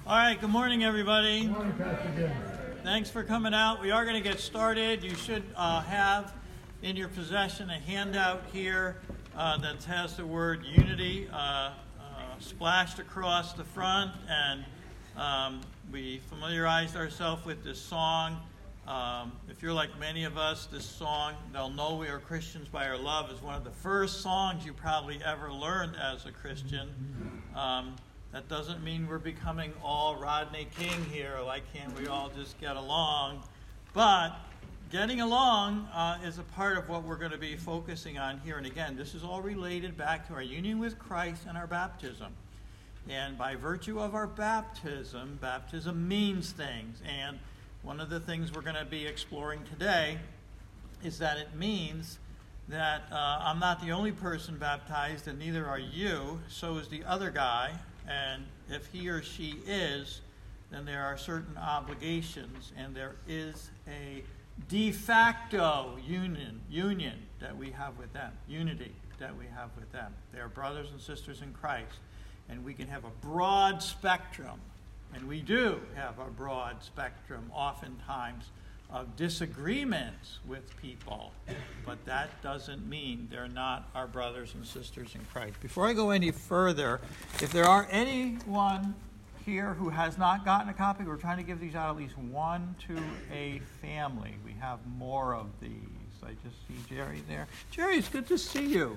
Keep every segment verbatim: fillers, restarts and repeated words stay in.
All right, good morning, everybody. Good morning, Pastor Jim. Thanks for coming out. We are going to get started. You should uh, have in your possession a handout here uh, that has the word unity uh, uh, splashed across the front. And um, we familiarized ourselves with this song. Um, if you're like many of us, this song, They'll Know We Are Christians by Our Love, is one of the first songs you probably ever learned as a Christian. Um, That doesn't mean we're becoming all Rodney King here, like can't we all just get along? But getting along uh, is a part of what we're going to be focusing on here. And again, this is all related back to our union with Christ and our baptism. And by virtue of our baptism, baptism means things. And one of the things we're going to be exploring today is that it means that uh, I'm not the only person baptized, and neither are you. So is the other guy. And if he or she is, then there are certain obligations, and there is a de facto union, union that we have with them, unity that we have with them. They are brothers and sisters in Christ, and we can have a broad spectrum, and we do have a broad spectrum oftentimes of disagreements with people, but that doesn't mean they're not our brothers and sisters in Christ. Before I go any further, if there are anyone here who has not gotten a copy, we're trying to give these out at least one to a family. We have more of these. I just see Jerry there. Jerry, it's good to see you.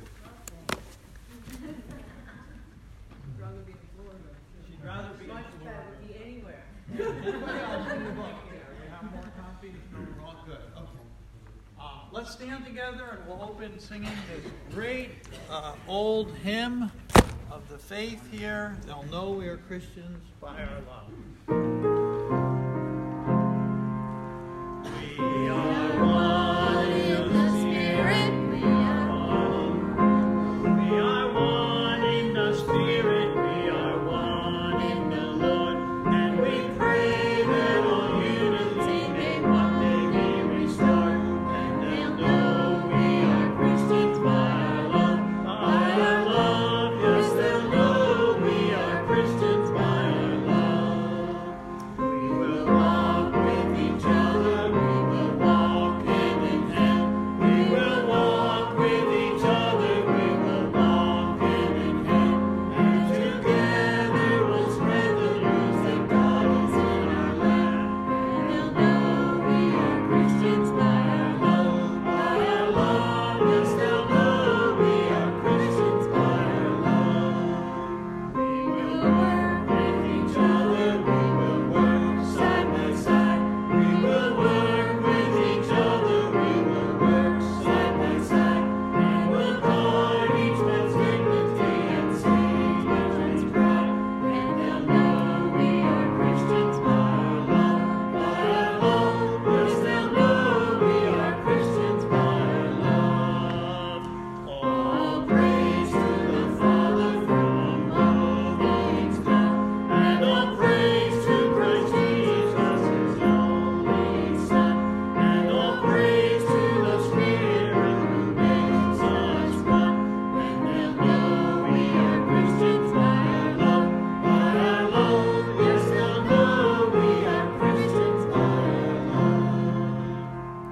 She'd rather be in Florida. She'd rather be in Florida. Much better be anywhere. Anybody else in the book here? We have more copies? No, we're all good. Okay. Uh, let's stand together and we'll open singing this great uh, old hymn of the faith here. They'll know we are Christians by our love. We are one in the Spirit. We are one. We are one in the Spirit. We are one in the Lord. And we pray that all unity may one day be restored. And they'll know we are Christians by our love. By our love, yes, they'll know we are Christians by our love. We will walk with each other. We will walk hand in hand. We will walk with each other. We will walk hand in hand. And together we'll spread the news that God is in our land. And they'll know we are Christians by our love. By our love, yes, they'll know we are Christians by our love. We will work with each other. We will work side by side. We will work with each other. We will work side by side. And we'll guard each man's dignity and save each man's pride. And they'll know we are Christians by our love. By our love, yes, they'll know we are Christians by our love. All praise to the Father from all things come, and all praise to Christ Jesus, His only Son, and all praise to the Spirit who makes us one. And they'll know we are Christians by our love. By our love, yes, they'll know we are Christians by our love.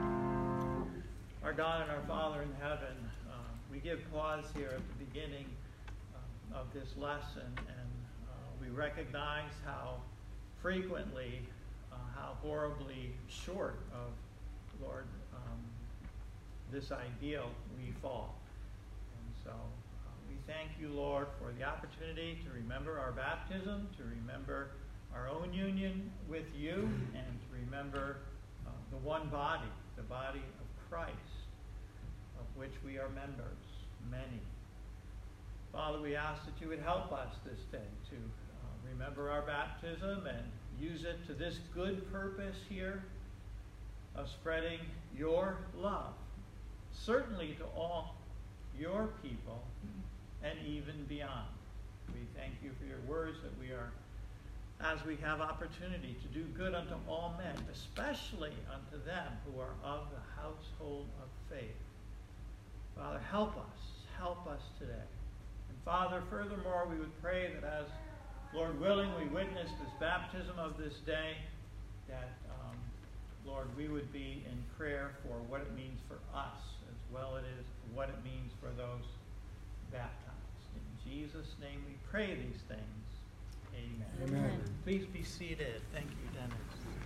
Our God and our Father in heaven, uh, we give pause here at the beginning um, of this lesson, and uh, we recognize how frequently, uh, how horribly short of, Lord, um, this ideal we fall. And so uh, we thank you, Lord, for the opportunity to remember our baptism, to remember our own union with you, and to remember uh, the one body, the body of Christ, of which we are members, many. Father, we ask that you would help us this day to uh, remember our baptism and use it to this good purpose here of spreading your love, certainly to all your people and even beyond. We thank you for your words that we are, as we have opportunity to do good unto all men, especially unto them who are of the household of faith. Father, help us, help us today. And Father, furthermore, we would pray that as Lord willing, we witness this baptism of this day, that, um, Lord, we would be in prayer for what it means for us, as well it is what it means for those baptized. In Jesus' name we pray these things. Amen. Amen. Please be seated. Thank you, Dennis.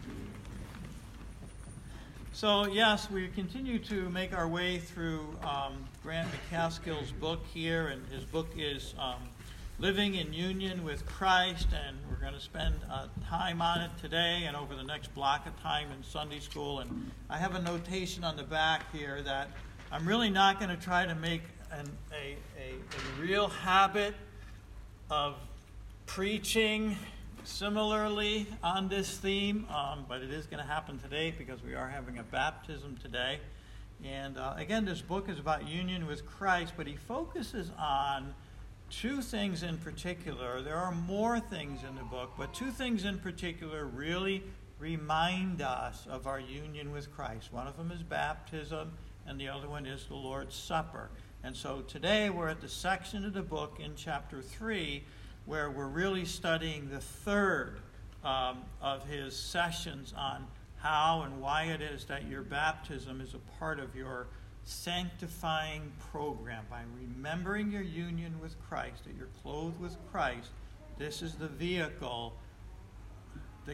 So, yes, we continue to make our way through um, Grant McCaskill's book here, and his book is um, Living in Union with Christ, and we're going to spend uh, time on it today and over the next block of time in Sunday school. And I have a notation on the back here that I'm really not going to try to make an, a, a, a real habit of preaching similarly on this theme, um, but it is going to happen today because we are having a baptism today. And uh, again, this book is about union with Christ, but he focuses on two things in particular. There are more things in the book, but two things in particular really remind us of our union with Christ. One of them is baptism, and the other one is the Lord's Supper. And so today we're at the section of the book in chapter three where we're really studying the third um, of his sessions on how and why it is that your baptism is a part of your sanctifying program. By remembering your union with Christ, that you're clothed with Christ, this is the vehicle, the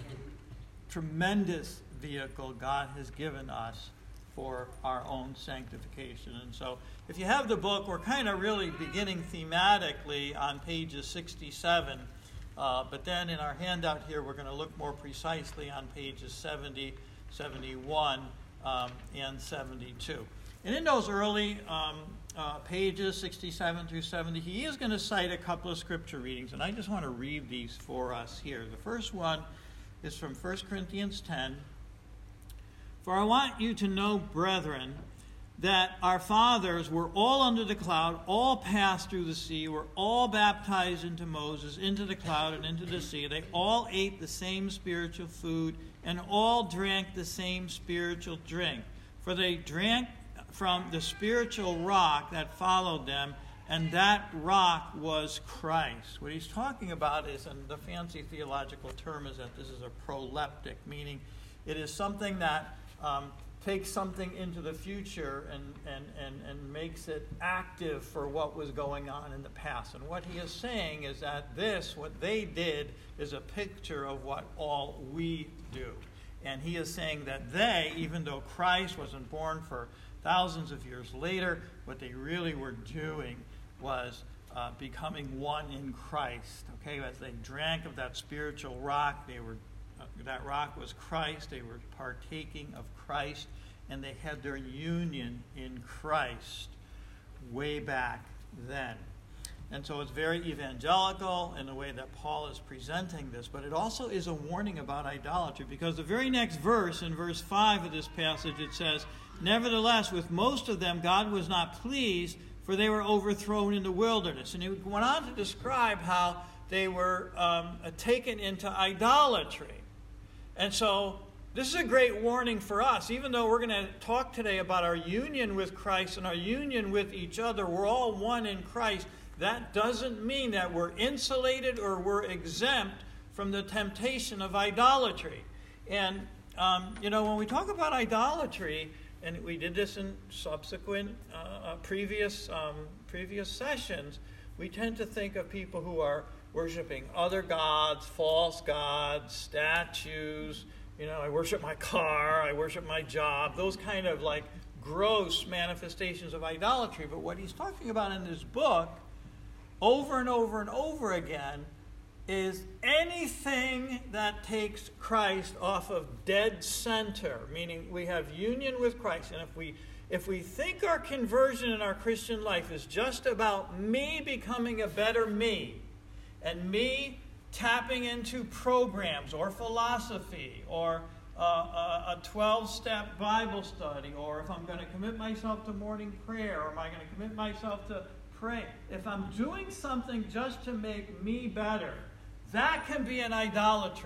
tremendous vehicle God has given us for our own sanctification. And so if you have the book, we're kind of really beginning thematically on pages sixty-seven, uh, but then in our handout here we're going to look more precisely on pages seventy, seventy-one, um, and seventy-two. And in those early um, uh, pages, sixty-seven through seventy, he is going to cite a couple of scripture readings, and I just want to read these for us here. The first one is from First Corinthians ten. For I want you to know, brethren, that our fathers were all under the cloud, all passed through the sea, were all baptized into Moses, into the cloud and into the sea. They all ate the same spiritual food, and all drank the same spiritual drink. For they drank from the spiritual rock that followed them, and that rock was Christ. What he's talking about is, and the fancy theological term is that this is a proleptic, meaning it is something that um, takes something into the future and, and, and, and makes it active for what was going on in the past. And what he is saying is that this, what they did, is a picture of what all we do. And he is saying that they, even though Christ wasn't born for thousands of years later, what they really were doing was uh, becoming one in Christ. Okay, as they drank of that spiritual rock, they were uh, that rock was Christ. They were partaking of Christ, and they had their union in Christ way back then. And so it's very evangelical in the way that Paul is presenting this, but it also is a warning about idolatry, because the very next verse, in verse five of this passage, it says, nevertheless, with most of them God was not pleased, for they were overthrown in the wilderness. And he went on to describe how they were um, taken into idolatry. And so this is a great warning for us. Even though we're going to talk today about our union with Christ and our union with each other, we're all one in Christ. That doesn't mean that we're insulated or we're exempt from the temptation of idolatry. And, um, you know, when we talk about idolatry, and we did this in subsequent uh, previous um, previous sessions, we tend to think of people who are worshiping other gods, false gods, statues. You know, I worship my car, I worship my job, those kind of like gross manifestations of idolatry. But what he's talking about in this book, over and over and over again, is anything that takes Christ off of dead center, meaning we have union with Christ. And if we if we think our conversion in our Christian life is just about me becoming a better me, and me tapping into programs or philosophy or uh, a twelve-step Bible study, or if I'm going to commit myself to morning prayer, or am I going to commit myself to pray, if I'm doing something just to make me better, that can be an idolatry.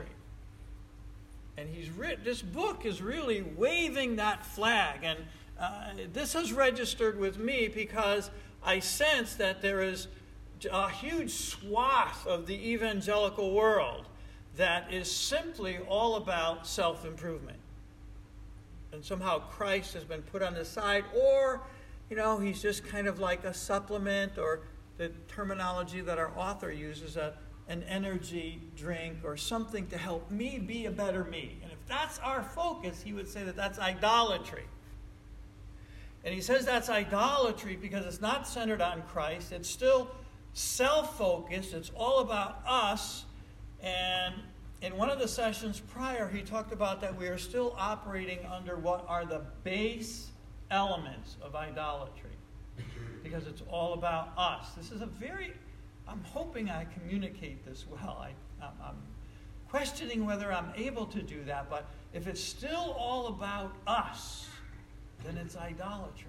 And he's written, this book is really waving that flag. And uh, this has registered with me because I sense that there is a huge swath of the evangelical world that is simply all about self-improvement. And somehow Christ has been put on the side, or, you know, he's just kind of like a supplement, or the terminology that our author uses, a, an energy drink or something to help me be a better me. And if that's our focus, he would say that that's idolatry. And he says that's idolatry because it's not centered on Christ. It's still self-focused. It's all about us. And in one of the sessions prior, he talked about that we are still operating under what are the base elements of idolatry, because it's all about us. This is a very, I'm hoping I communicate this well. I, I'm, I'm questioning whether I'm able to do that, but if it's still all about us, then it's idolatry.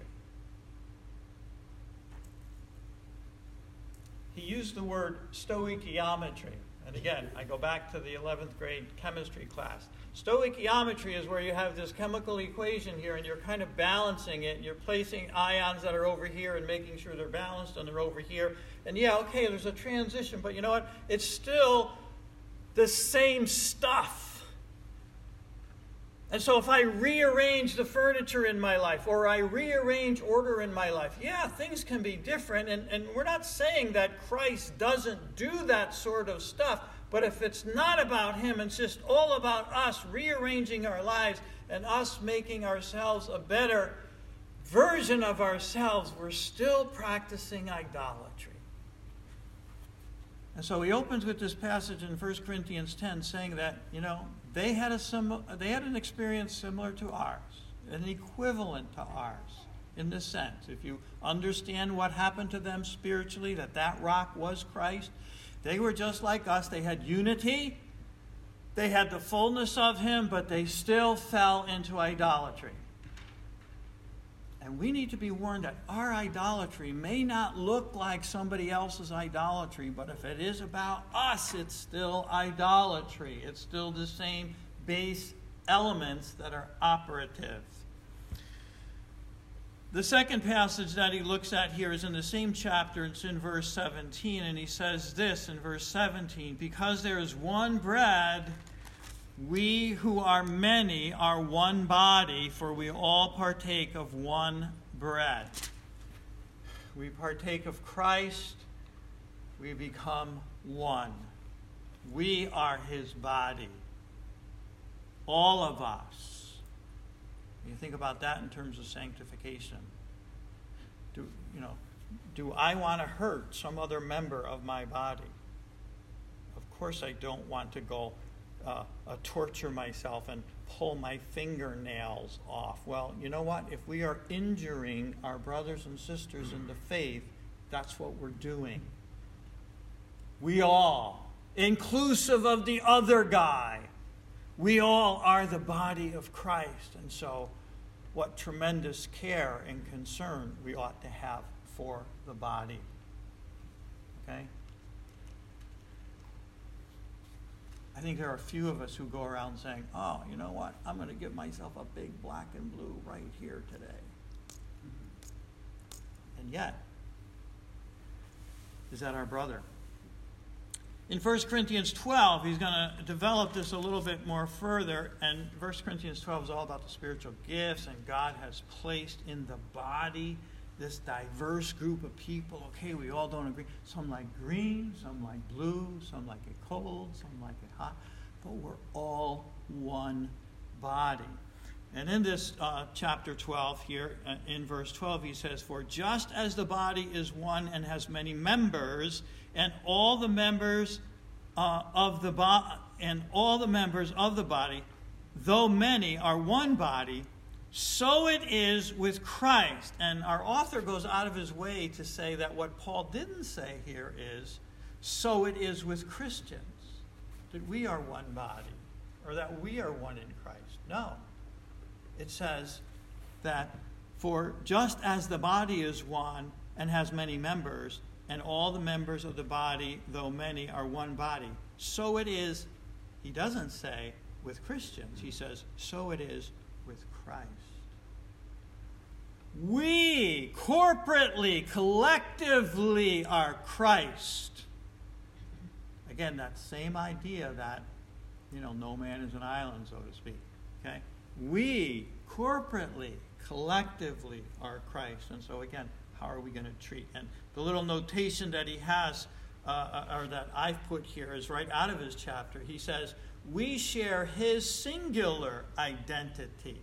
He used the word stoichiometry. And again, I go back to the eleventh grade chemistry class. Stoichiometry is where you have this chemical equation here, and you're kind of balancing it. You're placing ions that are over here and making sure they're balanced, and they're over here. And yeah, okay, there's a transition, but you know what? It's still the same stuff. And so if I rearrange the furniture in my life, or I rearrange order in my life, yeah, things can be different. And, and we're not saying that Christ doesn't do that sort of stuff. But if it's not about him, it's just all about us rearranging our lives and us making ourselves a better version of ourselves, we're still practicing idolatry. And so he opens with this passage in First Corinthians ten saying that, you know, they had a sim- they had an experience similar to ours, an equivalent to ours in this sense. If you understand what happened to them spiritually, that that rock was Christ, they were just like us. They had unity, they had the fullness of him, but they still fell into idolatry. And we need to be warned that our idolatry may not look like somebody else's idolatry, but if it is about us, it's still idolatry. It's still the same base elements that are operative. The second passage that he looks at here is in the same chapter. It's in verse seventeen, and he says this in verse seventeen, because there is one bread, we who are many are one body, for we all partake of one bread. We partake of Christ, we become one. We are his body. All of us. You think about that in terms of sanctification. Do, you know, do I want to hurt some other member of my body? Of course I don't want to go Uh, uh, torture myself and pull my fingernails off. Well, you know what? If we are injuring our brothers and sisters in the faith, that's what we're doing. We all, inclusive of the other guy, we all are the body of Christ. And so what tremendous care and concern we ought to have for the body. Okay? I think there are a few of us who go around saying, oh, you know what? I'm going to give myself a big black and blue right here today. And yet, is that our brother? In First Corinthians twelve, he's going to develop this a little bit more further. And First Corinthians twelve is all about the spiritual gifts, and God has placed in the body this diverse group of people. Okay, we all don't agree. Some like green, some like blue, some like it cold, some like it hot. But we're all one body. And in this uh, chapter twelve here, uh, in verse twelve, he says, for just as the body is one and has many members, and all the members uh, of the body, and all the members of the body, though many, are one body, so it is with Christ. And our author goes out of his way to say that what Paul didn't say here is, so it is with Christians, that we are one body, or that we are one in Christ. No. It says that for just as the body is one and has many members, and all the members of the body, though many, are one body, so it is, he doesn't say with Christians. He says, so it is with Christ. we corporately, collectively are Christ. Again, that same idea that, you know, no man is an island, so to speak. Okay? We corporately, collectively are Christ. And so again, how are we going to treat? And the little notation that he has, uh, or that I've put here, is right out of his chapter. He says, we share his singular identity.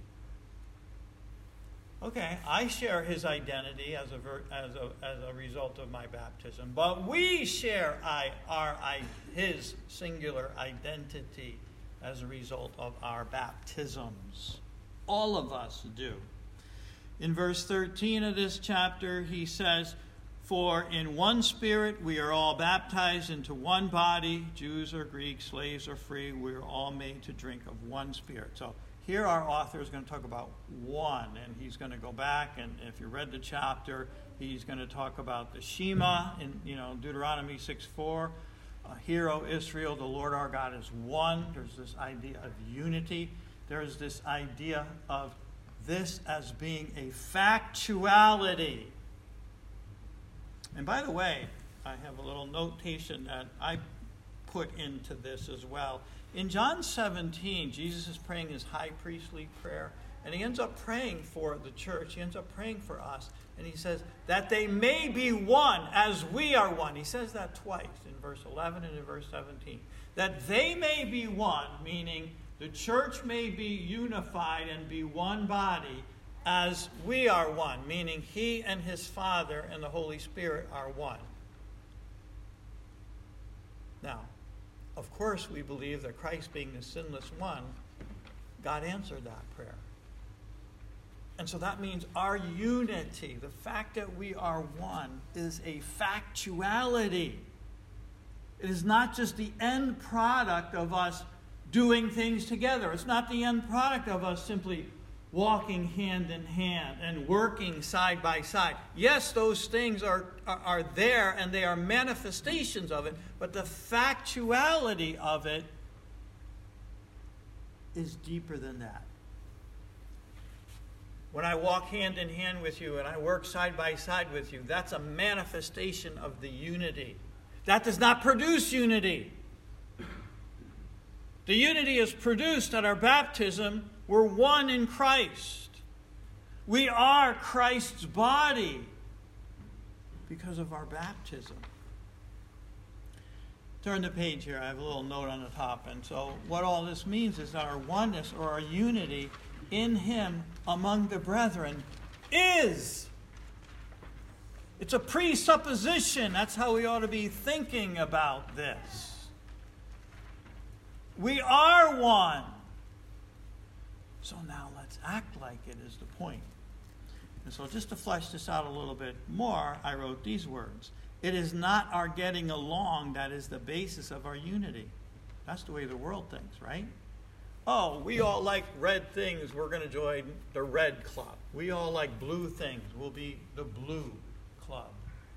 Okay, I share his identity as a, ver- as a, as a result of my baptism, but we share I, our, I, his singular identity as a result of our baptisms. All of us do. In verse thirteen of this chapter, he says, for in one Spirit we are all baptized into one body, Jews or Greeks, slaves or free, we are all made to drink of one Spirit. So here our author is going to talk about one, and he's going to go back, and if you read the chapter, he's going to talk about the Shema in, you know, Deuteronomy six four. Uh, Hear, O Israel, the Lord our God is one. There's this idea of unity. There's this idea of this as being a factuality. And by the way, I have a little notation that I put into this as well. In John seventeen, Jesus is praying his high priestly prayer, and he ends up praying for the church. He ends up praying for us, and he says, that they may be one as we are one. He says that twice, in verse eleven and in verse seventeen. That they may be one, meaning the church may be unified and be one body as we are one, meaning he and his Father and the Holy Spirit are one. Now, of course, we believe that Christ being the sinless one, God answered that prayer. And so that means our unity, the fact that we are one, is a factuality. It is not just the end product of us doing things together. It's not the end product of us simply walking hand in hand and working side by side. Yes, those things are, are, are there and they are manifestations of it, but the factuality of it is deeper than that. When I walk hand in hand with you and I work side by side with you, that's a manifestation of the unity. That does not produce unity. The unity is produced at our baptism. We're one in Christ. We are Christ's body because of our baptism. Turn the page here. I have a little note on the top. And so what all this means is that our oneness or our unity in him among the brethren is. It's a presupposition. That's how we ought to be thinking about this. We are one. So now let's act like it is the point. And so just to flesh this out a little bit more, I wrote these words. It is not our getting along that is the basis of our unity. That's the way the world thinks, right? Oh, we all like red things. We're going to join the red club. We all like blue things. We'll be the blue club.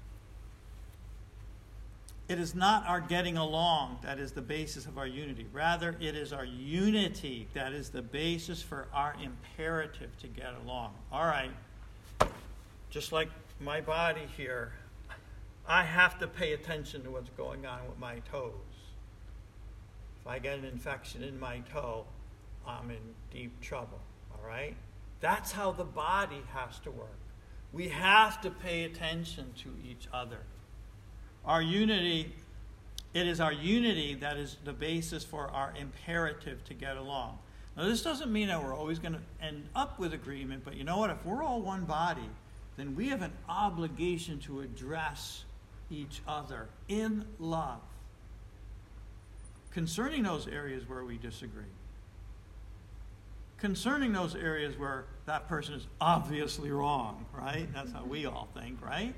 It is not our getting along that is the basis of our unity. Rather, it is our unity that is the basis for our imperative to get along. All right, just like my body here, I have to pay attention to what's going on with my toes. If I get an infection in my toe, I'm in deep trouble, all right? That's how the body has to work. We have to pay attention to each other. Our unity, it is our unity that is the basis for our imperative to get along. Now, this doesn't mean that we're always going to end up with agreement, but you know what? If we're all one body, then we have an obligation to address each other in love concerning those areas where we disagree. Concerning those areas where that person is obviously wrong, right? That's how we all think, right?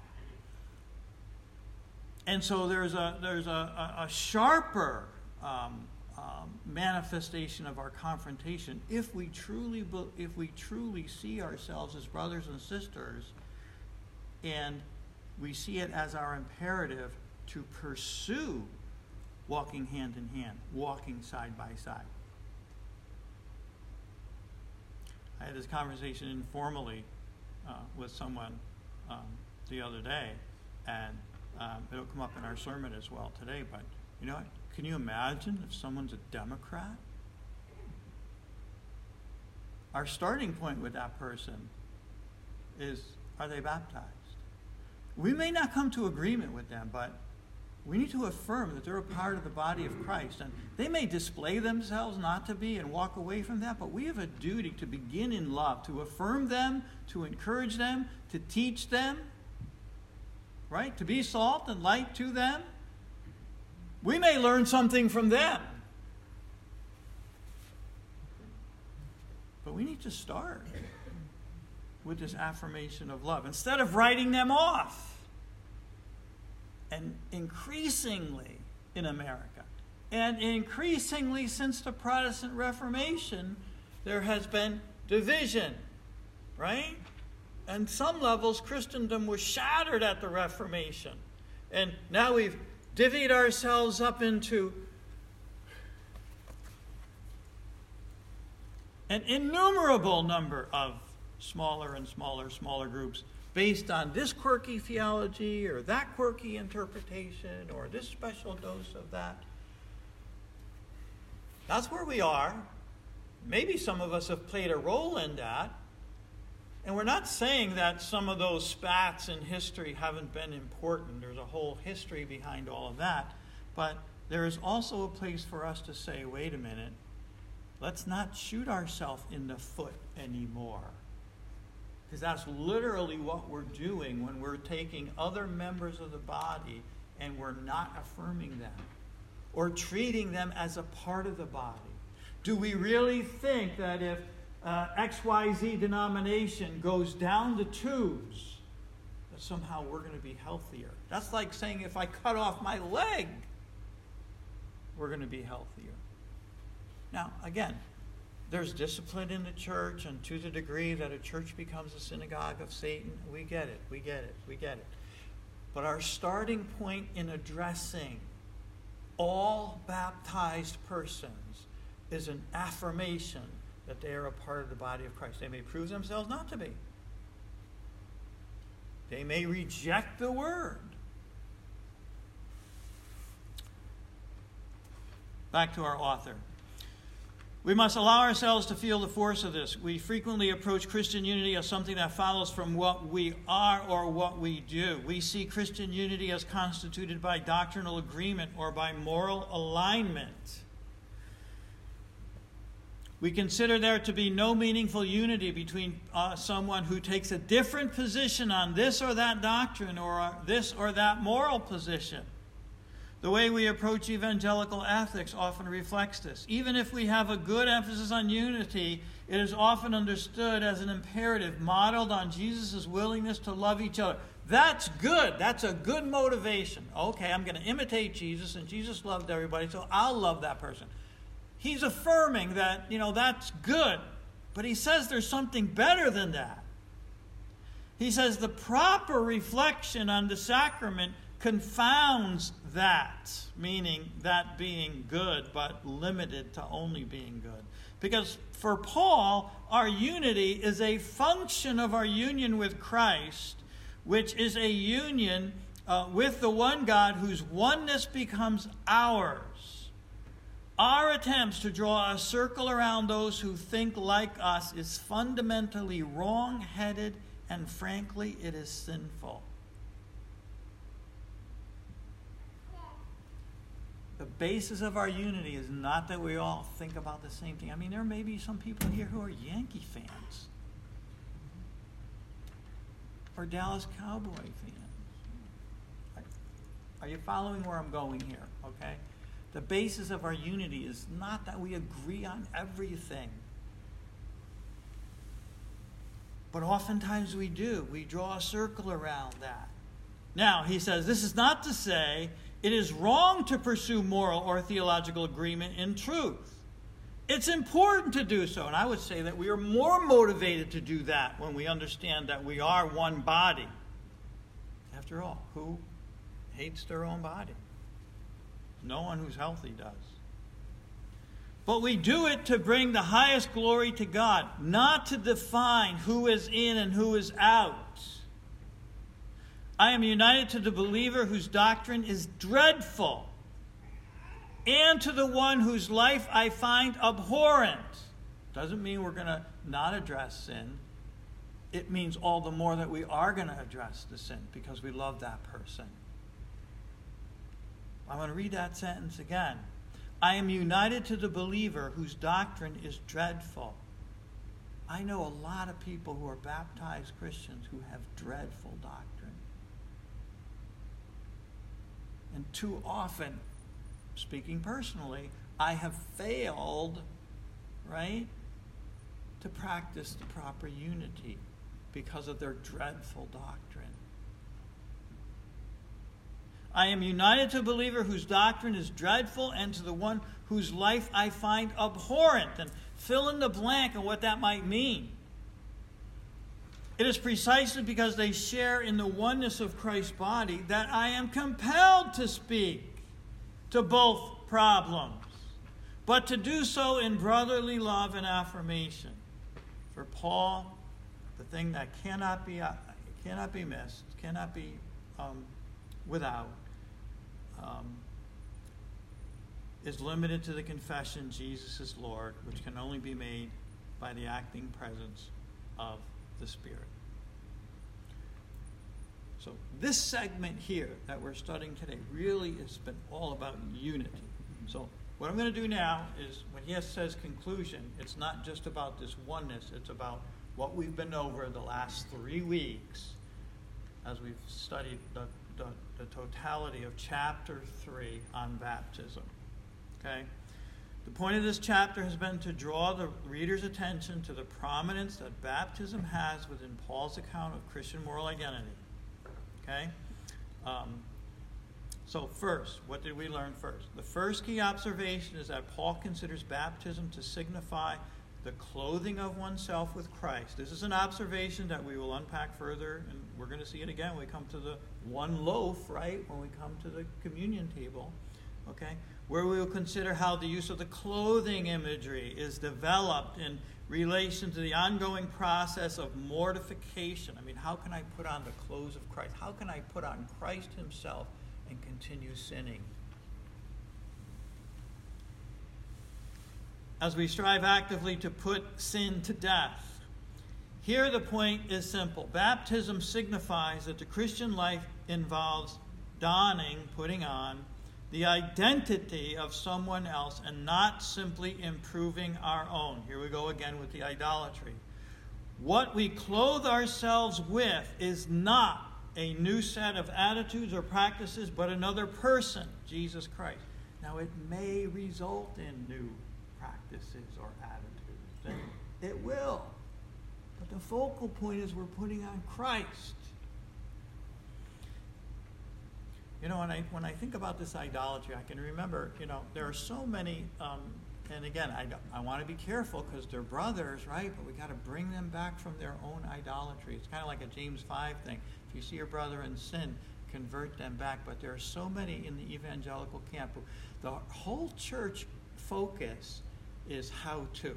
And so there's a there's a, a, a sharper um, um, manifestation of our confrontation if we truly if we truly see ourselves as brothers and sisters, and we see it as our imperative to pursue walking hand in hand, walking side by side. I had this conversation informally uh, with someone um, the other day, and um, it'll come up in our sermon as well today, but you know what? Can you imagine if someone's a Democrat? Our starting point with that person is, are they baptized? We may not come to agreement with them, but we need to affirm that they're a part of the body of Christ. And they may display themselves not to be and walk away from that, but we have a duty to begin in love, to affirm them, to encourage them, to teach them, right? To be salt and light to them. We may learn something from them. But we need to start with this affirmation of love instead of writing them off. And increasingly in America, and increasingly since the Protestant Reformation, there has been division, right? And some levels, Christendom was shattered at the Reformation. And now we've divvied ourselves up into an innumerable number of smaller and smaller, smaller groups based on this quirky theology or that quirky interpretation or this special dose of that. That's where we are. Maybe some of us have played a role in that. And we're not saying that some of those spats in history haven't been important. There's a whole history behind all of that. But there is also a place for us to say, wait a minute, let's not shoot ourselves in the foot anymore. Because that's literally what we're doing when we're taking other members of the body and we're not affirming them or treating them as a part of the body. Do we really think that if uh, X Y Z denomination goes down the tubes, that somehow we're going to be healthier? That's like saying if I cut off my leg, we're going to be healthier. Now, again, there's discipline in the church, and to the degree that a church becomes a synagogue of Satan, we get it, we get it, we get it. But our starting point in addressing all baptized persons is an affirmation that they are a part of the body of Christ. They may prove themselves not to be. They may reject the word. Back to our author. We must allow ourselves to feel the force of this. We frequently approach Christian unity as something that follows from what we are or what we do. We see Christian unity as constituted by doctrinal agreement or by moral alignment. We consider there to be no meaningful unity between uh, someone who takes a different position on this or that doctrine or uh, this or that moral position. The way we approach evangelical ethics often reflects this. Even if we have a good emphasis on unity, it is often understood as an imperative modeled on Jesus' willingness to love each other. That's good. That's a good motivation. Okay, I'm going to imitate Jesus, and Jesus loved everybody, so I'll love that person. He's affirming that, you know, that's good. But he says there's something better than that. He says the proper reflection on the sacrament confounds that, meaning that being good, but limited to only being good. Because for Paul, our unity is a function of our union with Christ, which is a union uh, with the one God whose oneness becomes ours. Our attempts to draw a circle around those who think like us is fundamentally wrong-headed, and frankly, it is sinful. The basis of our unity is not that we all think about the same thing. I mean, there may be some people here who are Yankee fans or Dallas Cowboy fans. Are you following where I'm going here? Okay? The basis of our unity is not that we agree on everything. But oftentimes we do. We draw a circle around that. Now, he says, this is not to say it is wrong to pursue moral or theological agreement in truth. It's important to do so, and I would say that we are more motivated to do that when we understand that we are one body. After all, who hates their own body? No one who's healthy does. But we do it to bring the highest glory to God, not to define who is in and who is out. I am united to the believer whose doctrine is dreadful, and to the one whose life I find abhorrent. Doesn't mean we're going to not address sin. It means all the more that we are going to address the sin because we love that person. I'm going to read that sentence again. I am united to the believer whose doctrine is dreadful. I know a lot of people who are baptized Christians who have dreadful doctrine. And too often, speaking personally, I have failed, right, to practice the proper unity because of their dreadful doctrine. I am united to a believer whose doctrine is dreadful and to the one whose life I find abhorrent. And fill in the blank on what that might mean. It is precisely because they share in the oneness of Christ's body that I am compelled to speak to both problems, but to do so in brotherly love and affirmation. For Paul, the thing that cannot be, uh, cannot be missed, cannot be um, without, um, is limited to the confession Jesus is Lord, which can only be made by the acting presence of the Spirit. So this segment here that we're studying today really has been all about unity. So what I'm going to do now is when he says conclusion, it's not just about this oneness, it's about what we've been over the last three weeks as we've studied the, the, the totality of chapter three on baptism. Okay? The point of this chapter has been to draw the reader's attention to the prominence that baptism has within Paul's account of Christian moral identity. Okay? Um, so first, what did we learn first? The first key observation is that Paul considers baptism to signify the clothing of oneself with Christ. This is an observation that we will unpack further, and we're going to see it again when we come to the one loaf, right? When we come to the communion table. Okay? Where we will consider how the use of the clothing imagery is developed in relation to the ongoing process of mortification. I mean, how can I put on the clothes of Christ? How can I put on Christ himself and continue sinning? As we strive actively to put sin to death. Here the point is simple. Baptism signifies that the Christian life involves donning, putting on, the identity of someone else and not simply improving our own. Here we go again with the idolatry. What we clothe ourselves with is not a new set of attitudes or practices, but another person, Jesus Christ. Now, it may result in new practices or attitudes. And it will. But the focal point is we're putting on Christ. You know, when I when I think about this idolatry, I can remember, you know, there are so many, um, and again, I, I want to be careful because they're brothers, right? But we got to bring them back from their own idolatry. It's kind of like a James five thing. If you see your brother in sin, convert them back. But there are so many in the evangelical camp who the whole church focus is how to.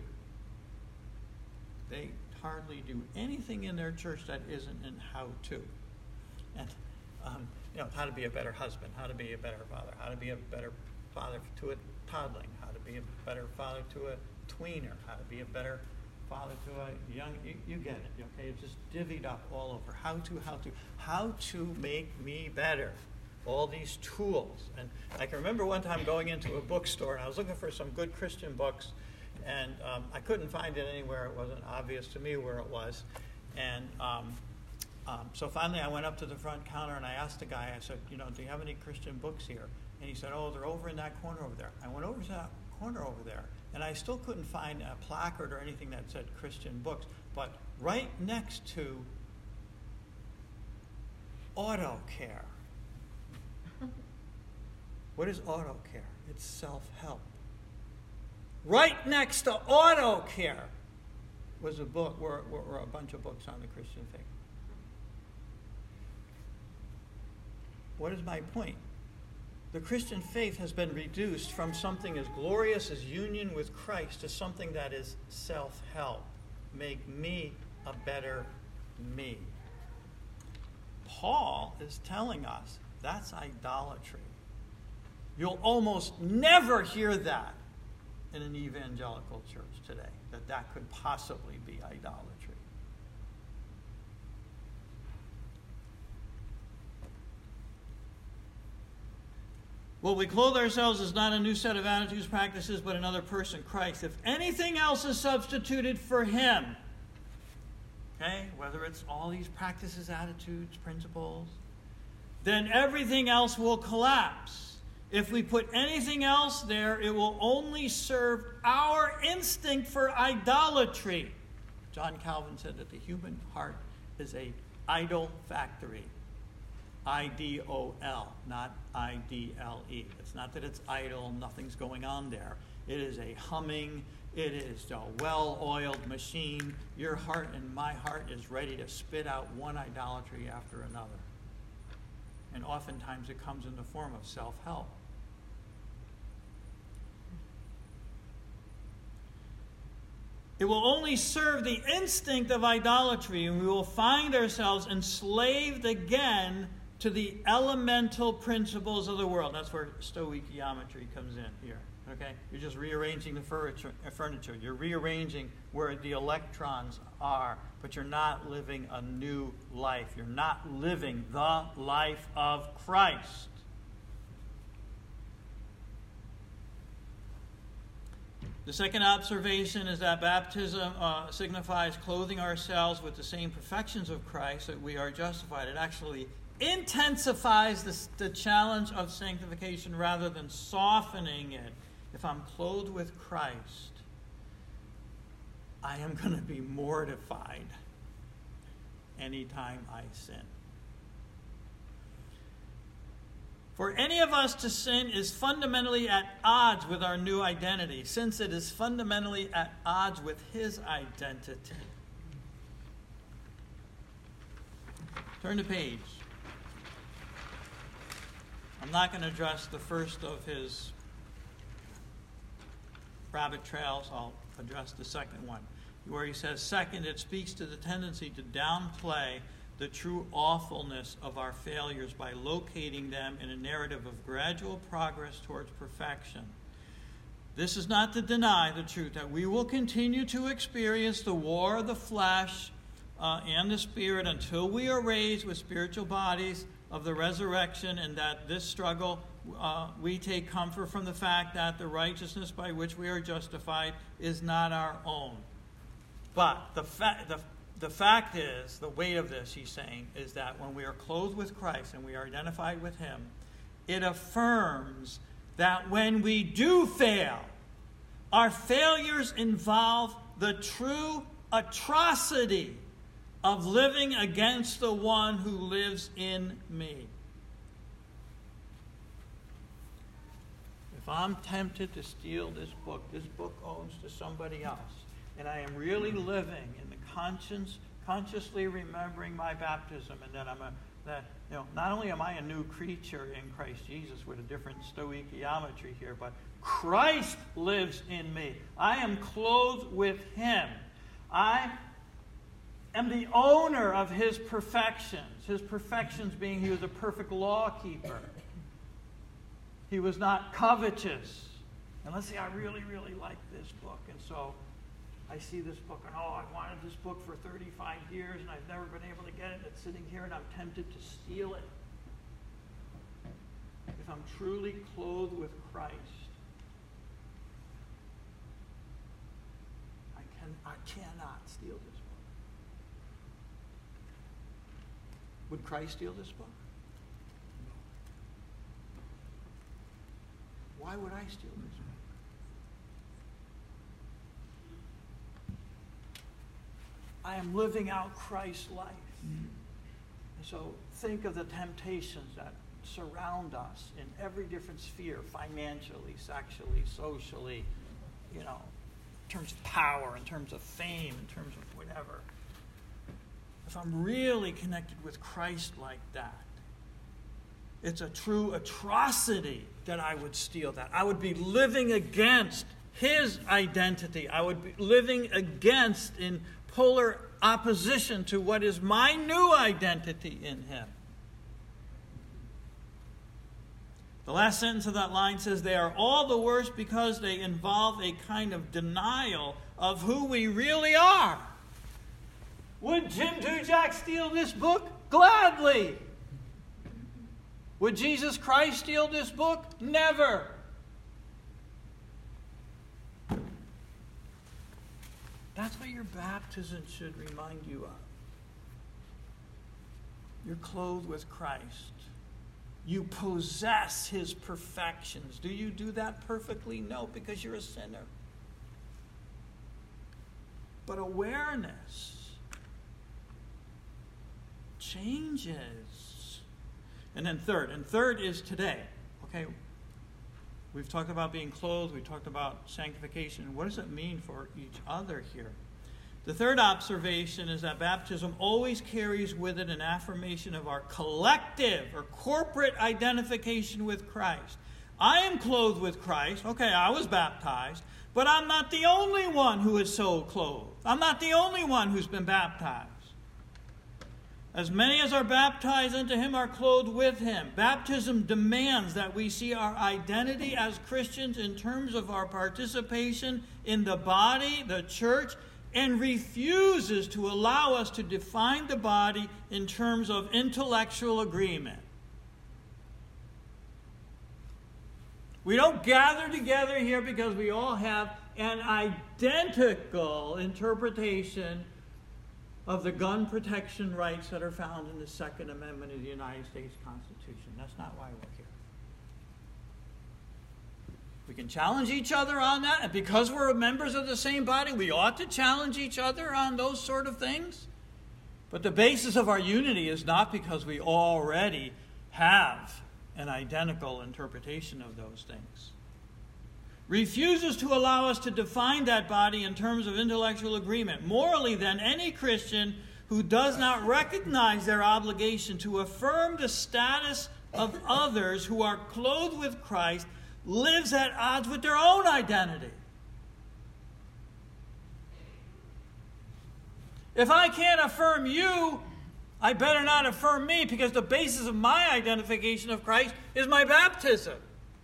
They hardly do anything in their church that isn't in how to. And um, you know, how to be a better husband, how to be a better father, how to be a better father to a toddling, how to be a better father to a tweener, how to be a better father to a young, you, you get it, okay? It's just divvied up all over. How to, how to, how to make me better. All these tools. And I can remember one time going into a bookstore and I was looking for some good Christian books and um, I couldn't find it anywhere. It wasn't obvious to me where it was. And um, Um, so finally I went up to the front counter and I asked the guy, I said, you know, do you have any Christian books here? And he said, oh, they're over in that corner over there. I went over to that corner over there and I still couldn't find a placard or anything that said Christian books. But right next to auto care. What is auto care? It's self-help. Right next to auto care was a book, were, were a bunch of books on the Christian faith. What is my point? The Christian faith has been reduced from something as glorious as union with Christ to something that is self-help. Make me a better me. Paul is telling us that's idolatry. You'll almost never hear that in an evangelical church today, that that could possibly be idolatry. What we clothe ourselves is not a new set of attitudes, practices, but another person, Christ. If anything else is substituted for him, okay, whether it's all these practices, attitudes, principles, then everything else will collapse. If we put anything else there, it will only serve our instinct for idolatry. John Calvin said that the human heart is a idol factory. I D O L, not I D L E. It's not that it's idle, nothing's going on there. It is a humming, it is a well-oiled machine. Your heart and my heart is ready to spit out one idolatry after another. And oftentimes it comes in the form of self-help. It will only serve the instinct of idolatry, and we will find ourselves enslaved again to the elemental principles of the world. That's where stoichiometry comes in here. Okay? You're just rearranging the furniture. You're rearranging where the electrons are, but you're not living a new life. You're not living the life of Christ. The second observation is that baptism uh, signifies clothing ourselves with the same perfections of Christ, that we are justified. It actually intensifies the, the challenge of sanctification rather than softening it. If I'm clothed with Christ, I am going to be mortified anytime I sin. For any of us to sin is fundamentally at odds with our new identity, since it is fundamentally at odds with his identity. Turn the page. I'm not going to address the first of his rabbit trails. I'll address the second one, where he says, second, it speaks to the tendency to downplay the true awfulness of our failures by locating them in a narrative of gradual progress towards perfection. This is not to deny the truth that we will continue to experience the war of the flesh uh, and the spirit until we are raised with spiritual bodies of the resurrection, and that this struggle, uh, we take comfort from the fact that the righteousness by which we are justified is not our own. But the, fa- the, the fact is, the weight of this, he's saying, is that when we are clothed with Christ and we are identified with him, it affirms that when we do fail, our failures involve the true atrocity of living against the one who lives in me. If I'm tempted to steal this book, this book owns to somebody else, and I am really living in the conscience, consciously remembering my baptism, and that I'm a, that you know, not only am I a new creature in Christ Jesus with a different stoichiometry here, but Christ lives in me. I am clothed with him. I am the owner of his perfections. His perfections being he was a perfect law keeper. He was not covetous. And let's say I really, really like this book. And so I see this book and, oh, I wanted this book for thirty-five years and I've never been able to get it. It's sitting here and I'm tempted to steal it. If I'm truly clothed with Christ, I can I cannot steal this book. Would Christ steal this book? Why would I steal this book? I am living out Christ's life. And so think of the temptations that surround us in every different sphere, financially, sexually, socially, you know, in terms of power, in terms of fame, in terms of whatever. If I'm really connected with Christ like that, It's a true atrocity that I would steal that. I would be living against his identity. I would be living against, in polar opposition to what is my new identity in him. The last sentence of that line says, they are all the worse because they involve a kind of denial of who we really are. Would Jim Dujak steal this book? Gladly. Would Jesus Christ steal this book? Never. That's what your baptism should remind you of. You're clothed with Christ. You possess his perfections. Do you do that perfectly? No, because you're a sinner. But awareness changes. And then third, and third is today. Okay, we've talked about being clothed. We talked about sanctification. What does it mean for each other here? The third observation is that baptism always carries with it an affirmation of our collective or corporate identification with Christ. I am clothed with Christ. Okay, I was baptized, but I'm not the only one who is so clothed. I'm not the only one who's been baptized. As many as are baptized into him are clothed with him. Baptism demands that we see our identity as Christians in terms of our participation in the body, the church, and refuses to allow us to define the body in terms of intellectual agreement. We don't gather together here because we all have an identical interpretation of the gun protection rights that are found in the Second Amendment of the United States Constitution. That's not why we're here. We can challenge each other on that, and because we're members of the same body, we ought to challenge each other on those sort of things. But the basis of our unity is not because we already have an identical interpretation of those things. Refuses to allow us to define that body in terms of intellectual agreement. Morally, then, any Christian who does not recognize their obligation to affirm the status of others who are clothed with Christ lives at odds with their own identity. If I can't affirm you, I better not affirm me, because the basis of my identification of Christ is my baptism.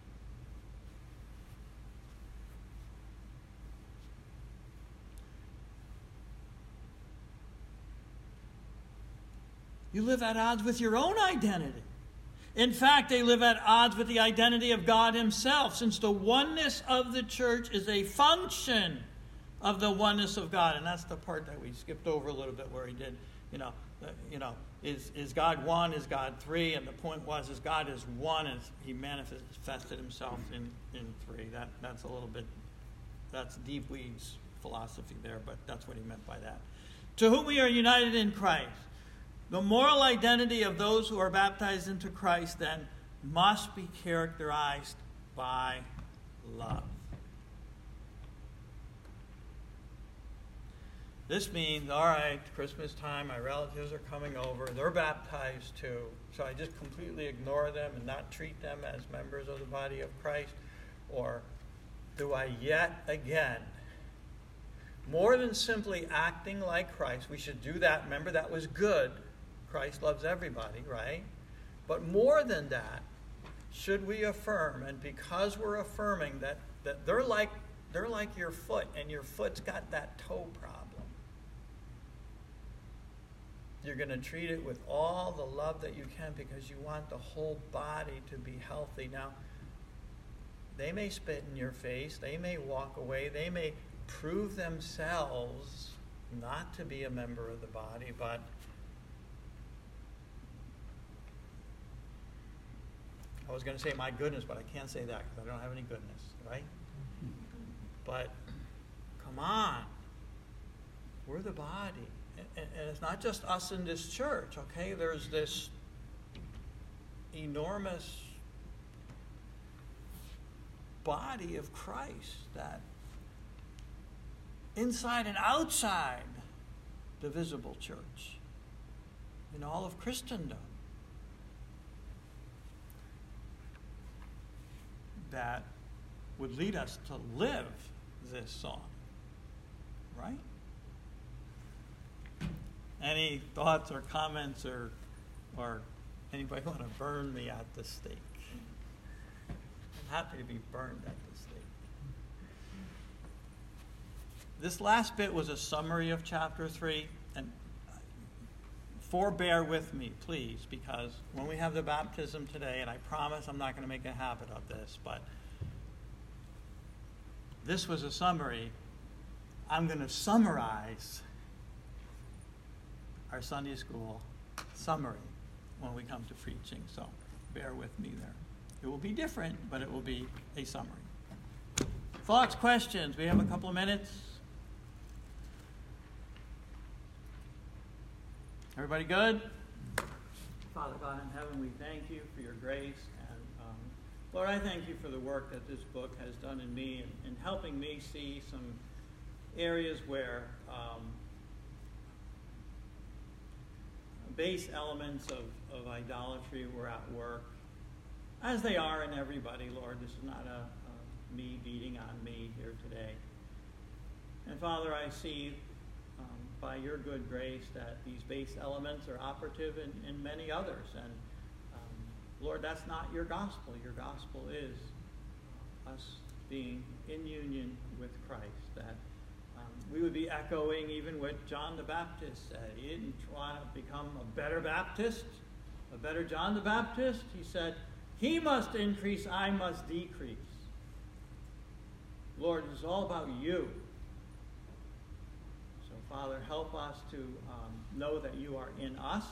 You live at odds with your own identity. In fact, they live at odds with the identity of God himself, since the oneness of the church is a function of the oneness of God. And that's the part that we skipped over a little bit, where he did, you know, uh, you know, is, is God one, is God three? And the point was, is God is one, and he manifested himself in, in three. That, that's a little bit, that's deep weeds philosophy there, but that's what he meant by that. To whom we are united in Christ. The moral identity of those who are baptized into Christ, then, must be characterized by love. This means, all right, Christmas time, my relatives are coming over, they're baptized too, so I just completely ignore them and not treat them as members of the body of Christ? Or do I yet again, more than simply acting like Christ, we should do that, remember that was good, Christ loves everybody, right? But more than that, should we affirm, and because we're affirming that, that they're like they're like your foot, and your foot's got that toe problem, you're going to treat it with all the love that you can, because you want the whole body to be healthy. Now, they may spit in your face, they may walk away, they may prove themselves not to be a member of the body, but I was going to say my goodness, but I can't say that because I don't have any goodness, right? But come on, we're the body. And, and it's not just us in this church, okay? There's this enormous body of Christ that inside and outside the visible church, in all of Christendom. that would lead us to live this song. Right? Any thoughts or comments, or or anybody want to burn me at the stake? I'm happy to be burned at the stake. This last bit was a summary of chapter three, and forbear with me, please, because when we have the baptism today, and I promise I'm not going to make a habit of this, but this was a summary. I'm going to summarize our Sunday school summary when we come to preaching, so bear with me there. It will be different, but it will be a summary. Thoughts, questions? We have a couple of minutes. Everybody good? Father God in heaven, we thank you for your grace. And um, Lord, I thank you for the work that this book has done in me and in helping me see some areas where um, base elements of, of idolatry were at work, as they are in everybody, Lord. This is not a, a me beating on me here today. And Father, I see um, by your good grace that these base elements are operative in, in many others. And um, Lord, that's not your gospel. Your gospel is us being in union with Christ, that we would be echoing even what John the Baptist said. He didn't want to become a better Baptist, a better John the Baptist. He said, he must increase, I must decrease. Lord, it's all about you. So, Father, help us to um, know that you are in us.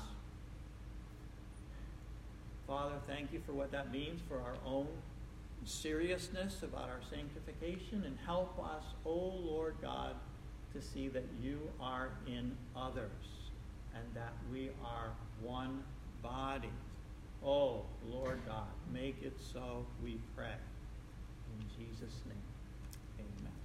Father, thank you for what that means for our own seriousness about our sanctification, and help us, oh Lord God, to see that you are in others and that we are one body. Oh, Lord God, make it so, we pray. In Jesus' name, amen.